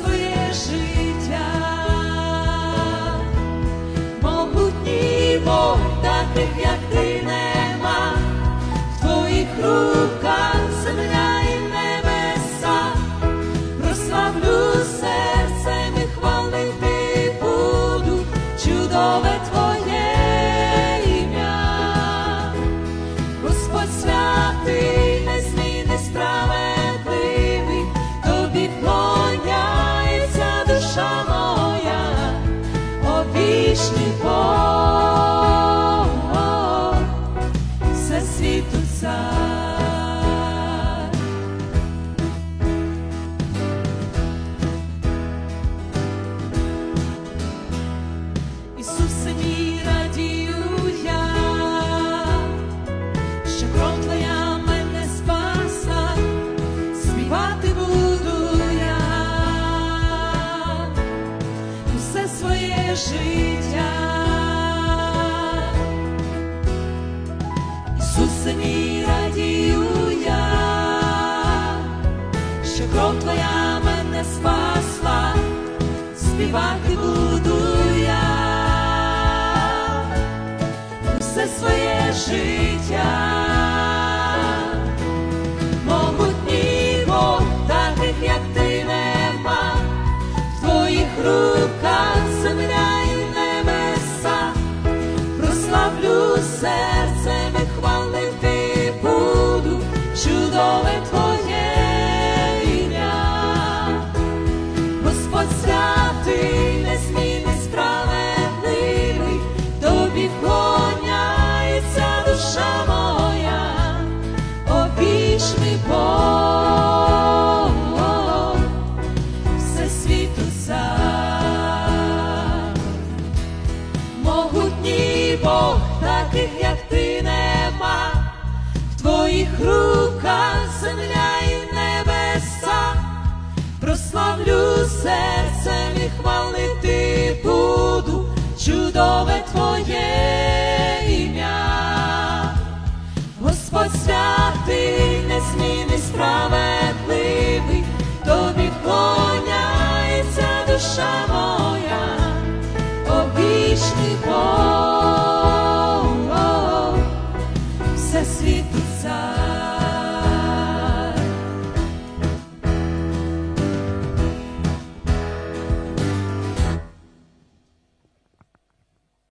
своє життя. Могутній Бог, таких як ти нема, в твоїх руках земля і небеса. Прославлю серцем і хвалити буду чудове твоє ім'я. Господь святий, незмінний, справедливий, тобі вклоняється душа моя, о вічний Бог, всесвіту цар. Ісусе мій, радію я, що кров твоя мене спасла, співати буду я усе своє життя. Ісусе мій, радію я, що кров твоя мене спасла, співати буду я все своє життя. Могутній Бог, таких як ти нема, в твоїх руках земля і небеса. Прославлю серцем і хвалити буду чудове твоє ім'я. Господь святий, незмінний, справедливий, тобі вклоняється душа моя, о вічний Бог, всесвіту цар. Могутній Бог, таких як ти нема, в твоїх руках земля і небеса. Прославлю серцем і хвалити буду чудове твоє